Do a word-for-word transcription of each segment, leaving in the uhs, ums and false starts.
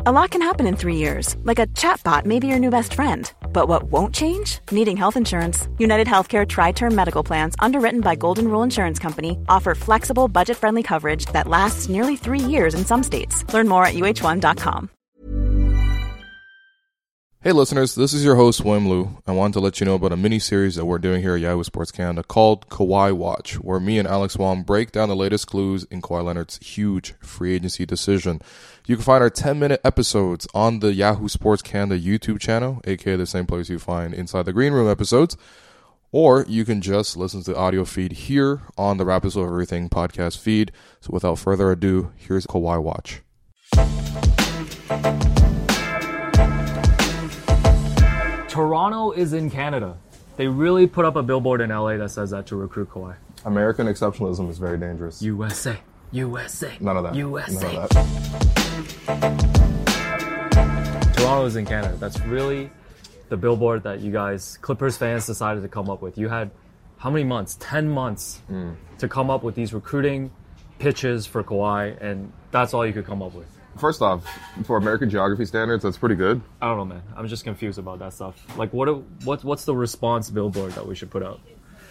A lot can happen in three years, like a chatbot may be your new best friend. But what won't change? Needing health insurance. United Healthcare Tri-Term Medical Plans, underwritten by Golden Rule Insurance Company, offer flexible, budget-friendly coverage that lasts nearly three years in some states. Learn more at U H one dot com. Hey listeners, this is your host, William Liu. I wanted to let you know about a mini-series that we're doing here at Yahoo Sports Canada called Kawhi Watch, where me and Alex Wong break down the latest clues in Kawhi Leonard's huge free agency decision. You can find our ten-minute episodes on the Yahoo Sports Canada YouTube channel, aka the same place you find Inside the Green Room episodes, or you can just listen to the audio feed here on the Raptors of Everything podcast feed. So without further ado, here's Kawhi Watch. Toronto is in Canada. They really put up a billboard in L A that says that to recruit Kawhi. American exceptionalism is very dangerous. U S A. U S A. None of that. U S A. None of that. Toronto is in Canada. That's really the billboard that you guys, Clippers fans, decided to come up with. You had how many months? Ten months mm. to come up with these recruiting pitches for Kawhi, and that's all you could come up with. First off, for American geography standards, that's pretty good. I don't know, man. I'm just confused about that stuff. Like, what? What? What's the response billboard that we should put out?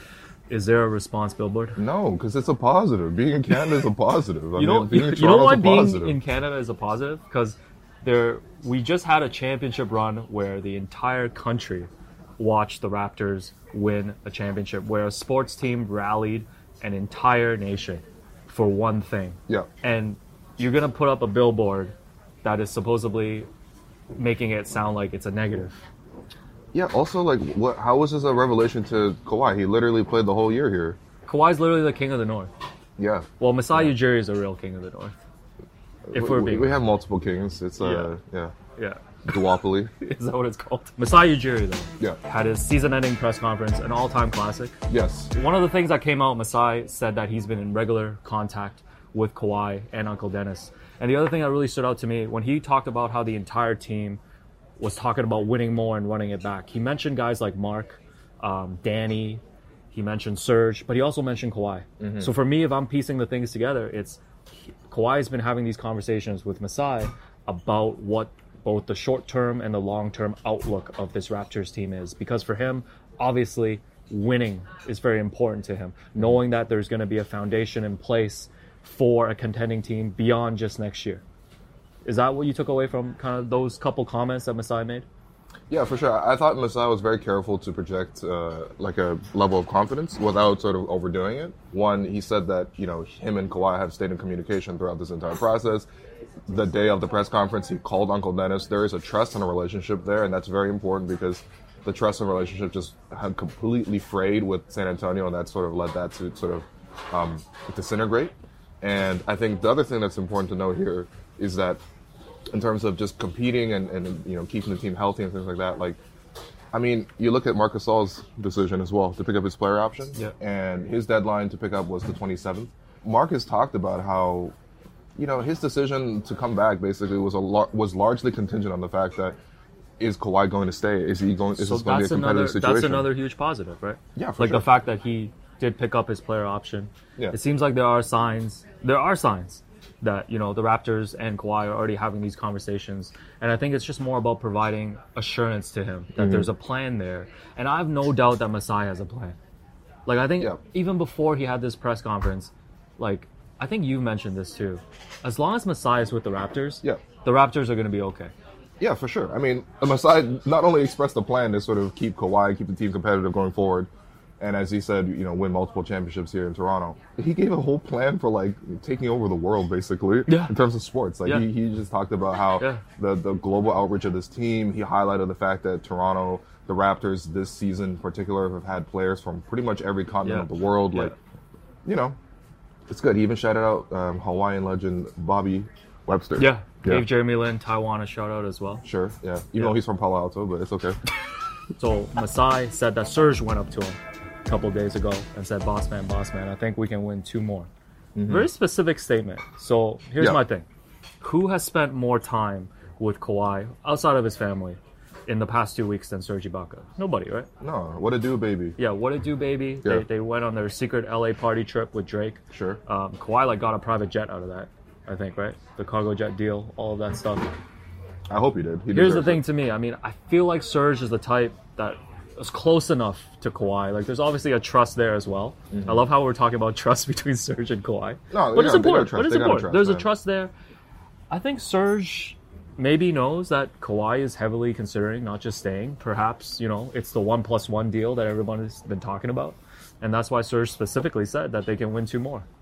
Is there a response billboard? No, because it's a positive. Being in Canada is a positive. I you mean, know, being in you know why is a being positive. in Canada is a positive? Because there, we just had a championship run where the entire country watched the Raptors win a championship, where a sports team rallied an entire nation for one thing. Yeah. And you're going to put up a billboard that is supposedly making it sound like it's a negative. Yeah, also, like, what? How was this a revelation to Kawhi? He literally played the whole year here. Kawhi's literally the king of the North. Yeah. Well, Masai yeah. Ujiri is a real king of the North. If we, we're being We honest. have multiple kings. It's, uh, yeah. Yeah. yeah. Duopoly. Is that what it's called? Masai Ujiri, though, yeah. had his season-ending press conference, an all-time classic. Yes. One of the things that came out, Masai said that he's been in regular contact with Kawhi and Uncle Dennis. And the other thing that really stood out to me, when he talked about how the entire team was talking about winning more and running it back, he mentioned guys like Mark, um, Danny, he mentioned Serge, but he also mentioned Kawhi. Mm-hmm. So for me, if I'm piecing the things together, it's Kawhi's been having these conversations with Masai about what both the short-term and the long-term outlook of this Raptors team is. Because for him, obviously, winning is very important to him. Knowing that there's going to be a foundation in place for a contending team beyond just next year. Is that what you took away from kind of those couple comments that Masai made? Yeah, for sure. I thought Masai was very careful to project uh, like a level of confidence without sort of overdoing it. One, he said that, you know, him and Kawhi have stayed in communication throughout this entire process. The day of the press conference, he called Uncle Dennis. There is a trust and a relationship there, and that's very important because the trust and relationship just had completely frayed with San Antonio, and that sort of led that to sort of um, disintegrate. And I think the other thing that's important to note here is that in terms of just competing and, and you know keeping the team healthy and things like that, like, I mean, you look at Marc Gasol's decision as well to pick up his player option, yeah. and his deadline to pick up was the twenty-seventh. Marc has talked about how, you know, his decision to come back basically was a lar- was largely contingent on the fact that is Kawhi going to stay? Is he going? Is so this going to be a competitive another, situation? That's another huge positive, right? Yeah, for like sure. the fact that he did pick up his player option. Yeah. It seems like there are signs. There are signs that, you know, the Raptors and Kawhi are already having these conversations. And I think it's just more about providing assurance to him that mm-hmm. there's a plan there. And I have no doubt that Masai has a plan. Like, I think yeah. even before he had this press conference, like, I think you mentioned this too. As long as Masai is with the Raptors, yeah. the Raptors are going to be okay. Yeah, for sure. I mean, Masai not only expressed a plan to sort of keep Kawhi, keep the team competitive going forward, and as he said, you know, win multiple championships here in Toronto. He gave a whole plan for, like, taking over the world, basically, yeah. in terms of sports. Like, yeah. he, he just talked about how yeah. the, the global outreach of this team. He highlighted the fact that Toronto, the Raptors this season in particular, have had players from pretty much every continent yeah. of the world. Yeah. Like, you know, it's good. He even shouted out um, Hawaiian legend Bobby Webster. Yeah. yeah. Gave Jeremy Lin, Taiwan a shout out as well. Sure, yeah. Even yeah. though he's from Palo Alto, but it's okay. So Masai said that Serge went up to him a couple of days ago and said, boss man, boss man, I think we can win two more. Mm-hmm. Very specific statement. So here's yeah. my thing. Who has spent more time with Kawhi outside of his family in the past two weeks than Serge Ibaka? Nobody, right? No, what it do, baby? Yeah, what it do, baby? Yeah. They, they went on their secret L A party trip with Drake. Sure. Um, Kawhi like got a private jet out of that, I think, right? The cargo jet deal, all of that stuff. I hope he did. He Here's the deserves thing it. to me. I mean, I feel like Serge is the type that is close enough to Kawhi. Like, there's obviously a trust there as well. I love how we're talking about trust between Serge and Kawhi. No, but they it's got- they important. got trust. But it's They got important. trust, There's a man. trust there. I think Serge maybe knows that Kawhi is heavily considering not just staying. Perhaps, you know, it's the one plus one deal that everyone has been talking about. And that's why Serge specifically said that they can win two more.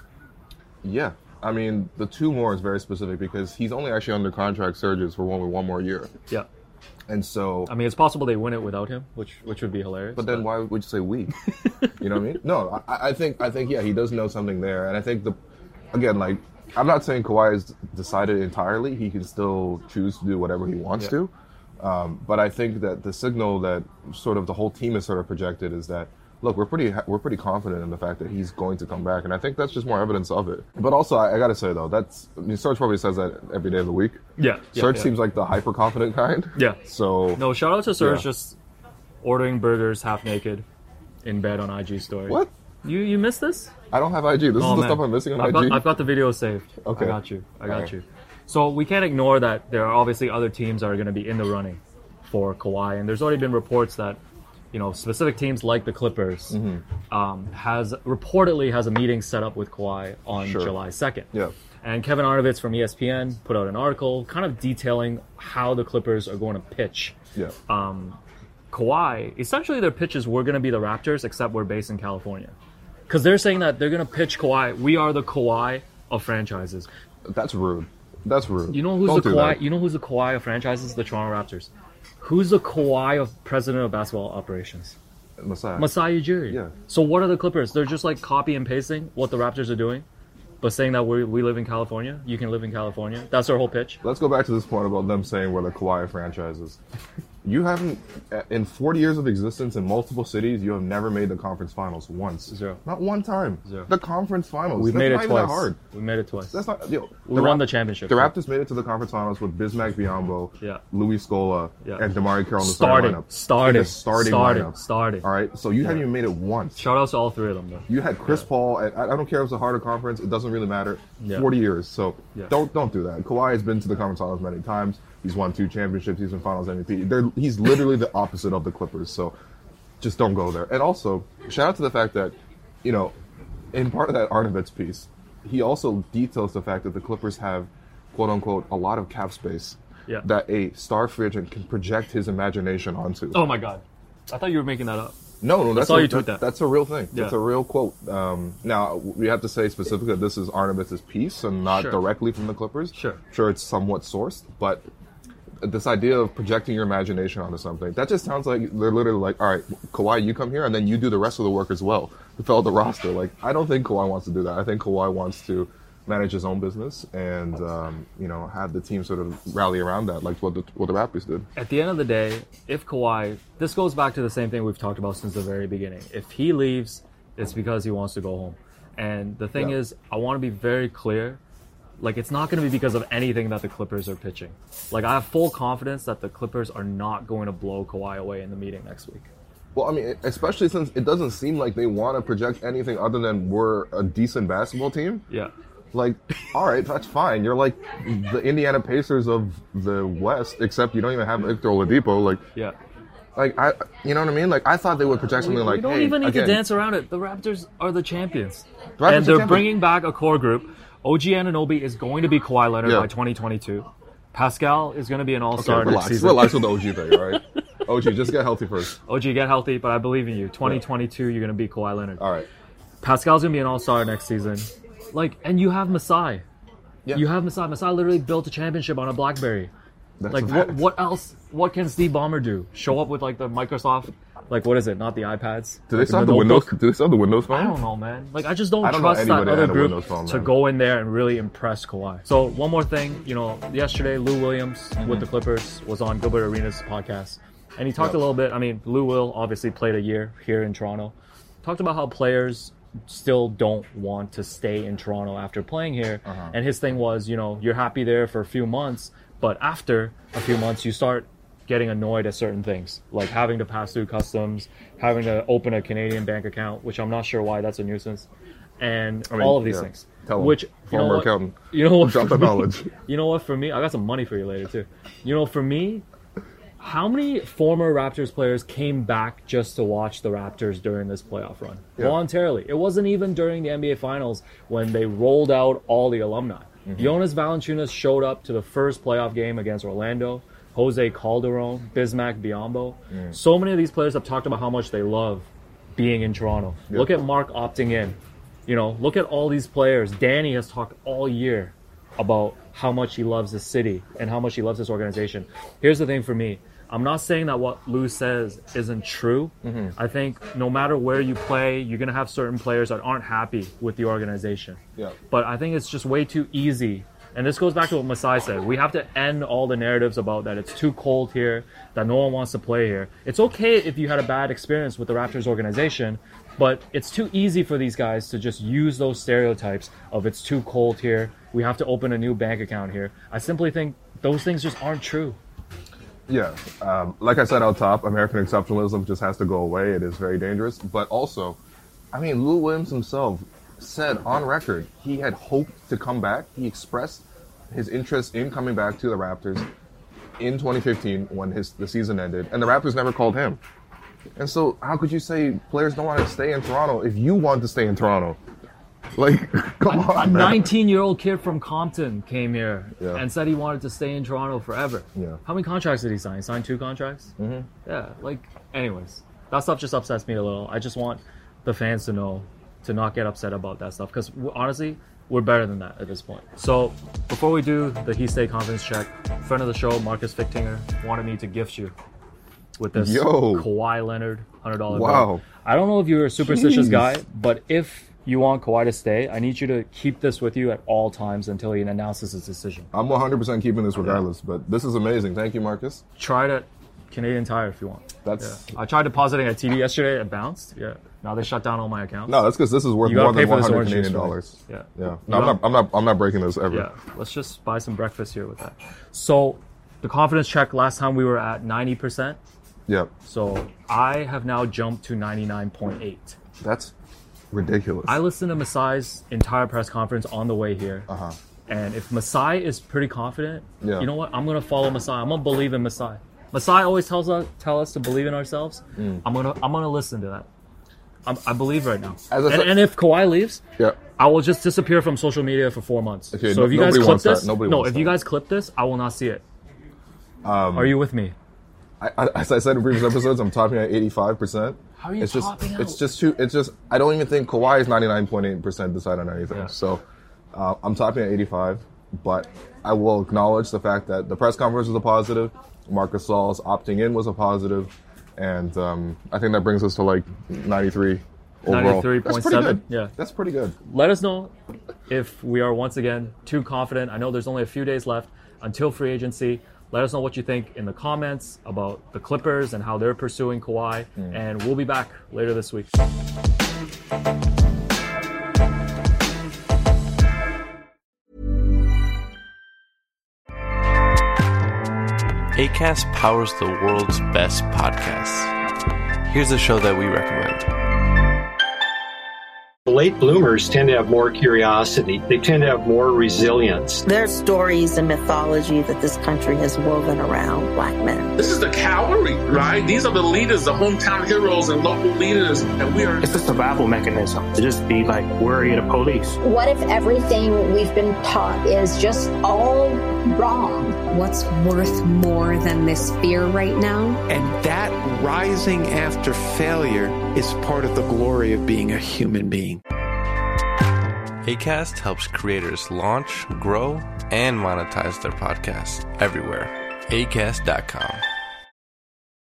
Yeah. I mean, the two more is very specific because he's only actually under contract, Serge's, for one, one more year. Yeah. And so... I mean, it's possible they win it without him, which which would be hilarious. But then why would you say we? You know what I mean? No, I, I think I think yeah, he does know something there, and I think the again, like I'm not saying Kawhi has decided entirely. He can still choose to do whatever he wants Yeah. to. Um, but I think that the signal that sort of the whole team is sort of projected is that look, we're pretty we're pretty confident in the fact that he's going to come back, and I think that's just more evidence of it. But also, I, I got to say though, that's I mean, Serge probably says that every day of the week. Yeah. yeah, Serge yeah. seems like the hyper confident kind. Yeah. So No, shout out to Serge Yeah. just ordering burgers half naked in bed on I G story. what? You you missed this? I don't have I G. This Oh, is the man. stuff I'm missing on I've I G. got, I've got the video saved. Okay. I got you. I got Alright. you. So we can't ignore that there are obviously other teams that are going to be in the running for Kawhi, and there's already been reports that, you know, specific teams like the Clippers Mm-hmm. um, has reportedly has a meeting set up with Kawhi on Sure. July second. Yeah. And Kevin Arnovitz from E S P N put out an article kind of detailing how the Clippers are going to pitch Yeah. um, Kawhi. Essentially, their pitches were going to be the Raptors, except we're based in California. Because they're saying that they're going to pitch Kawhi. We are the Kawhi of franchises. That's rude. That's rude. You know who's Don't the do Kawhi? that. You know who's the Kawhi of franchises? The Toronto Raptors. Who's the Kawhi of president of basketball operations? Masai. Masai Ujiri. Yeah. So what are the Clippers? They're just like copy and pasting what the Raptors are doing, but saying that we we live in California. You can live in California. That's their whole pitch. Let's go back to this point about them saying we're the Kawhi franchises. You haven't, in forty years of existence in multiple cities, you have never made the conference finals once. Zero. Not one time. Zero. The conference finals. We've That's made not it even that twice. hard. We made it twice. That's not. Yo, We won Rap- the championship. The Raptors made it to the conference finals with Bismack Biyombo, Yeah. Louis Scola, Yeah. and Damari Carroll in the Starting, starting lineup. starting, In the starting starting, lineup. starting. All right, so you haven't even made it once. Shout out to all three of them, though. You had Chris Paul. And I I don't care if it's a harder conference. It doesn't really matter. Yeah. Forty years. So Yeah. don't don't do that. Kawhi has been to the conference finals many times. He's won two championships. He's been Finals M V P. They're, he's literally the opposite of the Clippers. So just don't go there. And also, shout out to the fact that, you know, in part of that Arnovitz piece, he also details the fact that the Clippers have, quote unquote, a lot of cap space Yeah. that a star free agent can project his imagination onto. Oh my God, I thought you were making that up. No, no, that's saw a, you tweet that- that. That's a real thing. That's Yeah. a real quote. Um, now we have to say specifically that this is Arnovitz's piece and not Sure. directly from the Clippers. Sure. sure, it's somewhat sourced, but this idea of projecting your imagination onto something, that just sounds like they're literally like, all right, Kawhi, you come here, and then you do the rest of the work as well to fill out the roster. Like, I don't think Kawhi wants to do that. I think Kawhi wants to manage his own business and um, you know, have the team sort of rally around that, like what the what the Raptors did. At the end of the day, if Kawhi, this goes back to the same thing we've talked about since the very beginning. If he leaves, it's because he wants to go home. And the thing Yeah. is, I want to be very clear. Like, it's not going to be because of anything that the Clippers are pitching. Like, I have full confidence that the Clippers are not going to blow Kawhi away in the meeting next week. Well, I mean, especially since it doesn't seem like they want to project anything other than we're a decent basketball team. Yeah. Like, all right, that's fine. You're like the Indiana Pacers of the West, except you don't even have Victor Oladipo. Like, Yeah. like I, you know what I mean? Like, I thought they would project something like, we don't hey, even need again, to dance around it. The Raptors are the champions. The Raptors and are they're champions. bringing back a core group. O G Anunoby is going to be Kawhi Leonard Yeah. by twenty twenty-two. Pascal is going to be an all-star Okay, next relax, season. relax with the O G thing, all right? O G, just get healthy first. O G, get healthy, but I believe in you. twenty twenty-two, you're going to be Kawhi Leonard. All right. Pascal's going to be an all-star next season. Like, and you have Masai. Yeah. You have Masai. Masai literally built a championship on a BlackBerry. That's Like, a what fact. what else? What can Steve Ballmer do? Show up with, like, the Microsoft, like, what is it? Not the iPads. Do they Like, still have the Windows? notebook? Do they still have the Windows phone? I don't know, man. Like, I just don't, I don't know trust that anybody that other had a group Windows phone, to man. go in there and really impress Kawhi. So, one more thing. You know, yesterday, Lou Williams Mm-hmm. with the Clippers was on Gilbert Arenas' podcast. And he talked Yep. a little bit. I mean, Lou Will obviously played a year here in Toronto. Talked about how players still don't want to stay in Toronto after playing here. Uh-huh. And his thing was, you know, you're happy there for a few months, but after a few months, you start getting annoyed at certain things, like having to pass through customs, having to open a Canadian bank account, which I'm not sure why that's a nuisance. and I mean, all of these yeah. things. Tell him. Which, you know Former what, accountant. you know what, Drop the for me- knowledge. You know what, for me, I got some money for you later too. You know, for me, how many former Raptors players came back just to watch the Raptors during this playoff run? Yeah. Voluntarily. It wasn't even during the N B A Finals when they rolled out all the alumni. Mm-hmm. Jonas Valanciunas showed up to the first playoff game against Orlando. Jose Calderon, Bismack Biyombo. Mm. So many of these players have talked about how much they love being in Toronto. Yep. Look at Mark opting in. You know, look at all these players. Danny has talked all year about how much he loves the city and how much he loves this organization. Here's the thing for me. I'm not saying that what Lou says isn't true. Mm-hmm. I think no matter where you play, you're going to have certain players that aren't happy with the organization. Yeah. But I think it's just way too easy. And this goes back to what Masai said. We have to end all the narratives about that it's too cold here, that no one wants to play here. It's okay if you had a bad experience with the Raptors organization, but it's too easy for these guys to just use those stereotypes of it's too cold here, we have to open a new bank account here. I simply think those things just aren't true. Yeah. Um, like I said out top, American exceptionalism just has to go away. It is very dangerous. But also, I mean, Lou Williams himself said on record he had hoped to come back. He expressed his interest in coming back to the Raptors in twenty fifteen when his the season ended, and the Raptors never called him. And so how could you say players don't want to stay in Toronto if you want to stay in Toronto? Like, come a, on, a man. nineteen-year-old kid from Compton came here Yeah. and said he wanted to stay in Toronto forever. Yeah. How many contracts did he sign? He signed two contracts? Mm-hmm. Yeah, like, anyways. That stuff just upsets me a little. I just want the fans to know to not get upset about that stuff because, honestly, we're better than that at this point. So, before we do the He Stay confidence check, friend of the show, Marcus Fichtinger, wanted me to gift you with this Yo. Kawhi Leonard one hundred dollars Wow. bill. I don't know if you're a superstitious Jeez. guy, but if you want Kawhi to stay, I need you to keep this with you at all times until he announces his decision. I'm one hundred percent keeping this regardless, but this is amazing. Thank you, Marcus. Try it at Canadian Tire if you want. That's Yeah. I tried depositing at T D yesterday, it bounced. Yeah. Now they shut down all my accounts. no, that's because this is worth You gotta more pay than for one this hundred orange Canadian juice for me. dollars. Yeah. Yeah. You No, I'm know- not. I'm not. I'm not breaking this ever. Yeah, let's just buy some breakfast here with that. So, the confidence check last time we were at ninety percent. Yeah. So, I have now jumped to ninety-nine point eight. That's ridiculous. I listened to Masai's entire press conference on the way here. Uh huh. And if Masai is pretty confident, Yeah. you know what? I'm going to follow Masai. I'm going to believe in Masai. Masai always tells us tell us to believe in ourselves. Mm. I'm going to I'm going to listen to that. I'm, I believe right now. As I And, said- and if Kawhi leaves, Yeah. I will just disappear from social media for four months. Okay, so no- if you guys nobody clip wants that. this, Nobody no, wants if you that. guys clip this, I will not see it. Um, Are you with me? I, I, as I said in previous episodes, I'm topping at eighty-five percent. How are you it's just, topping It's out? just too. It's just. I don't even think Kawhi is ninety-nine point eight percent decide on anything. Yeah. So uh, I'm topping at eighty-five, but I will acknowledge the fact that the press conference was a positive. Marcus Saul's opting in was a positive, and um, I think that brings us to like ninety-three overall. ninety-three That's point pretty seven. good. Yeah. That's pretty good. Let us know if we are once again too confident. I know there's only a few days left until free agency. Let us know what you think in the comments about the Clippers and how they're pursuing Kawhi. Mm. And we'll be back later this week. Acast powers the world's best podcasts. Here's a show that we recommend. Late bloomers tend to have more curiosity. They tend to have more resilience. There are stories and mythology that this country has woven around black men. This is the cavalry, right? These are the leaders, the hometown heroes and local leaders, and we are... It's a survival mechanism to just be like worry of the police. What if everything we've been taught is just all wrong? What's worth more than this fear right now? And that rising after failure is part of the glory of being a human being. Acast helps creators launch, grow, and monetize their podcasts everywhere. Acast dot com.